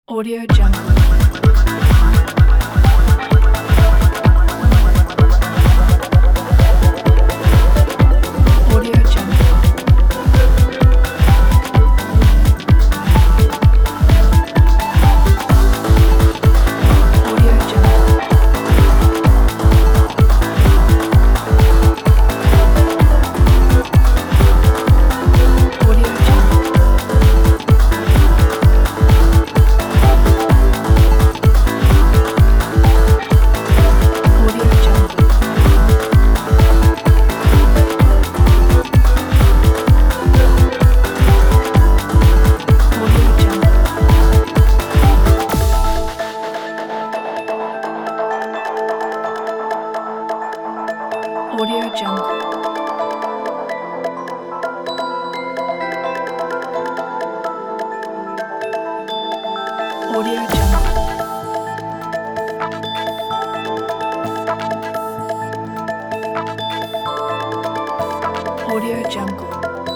Audio Jungle. Audio Jungle. Audio Jungle. Audio Jungle. Audio Jungle. Audio Jungle. Audio Jungle. Audio Jungle. Audio Jungle.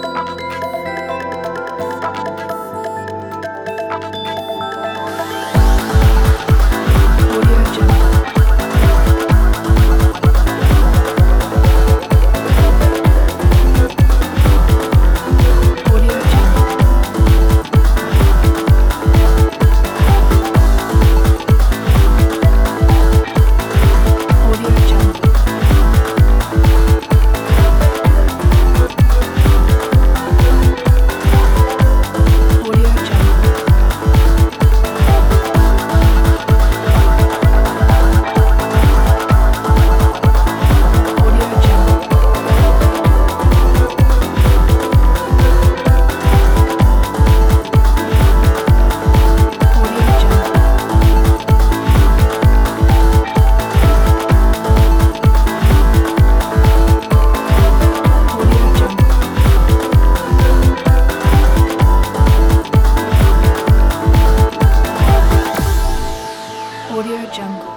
Audio Jungle. Audio Jungle. Audio Jungle. Audio Jungle. Audio Jungle. Audio Jungle. Audio Jungle. Audio Jungle.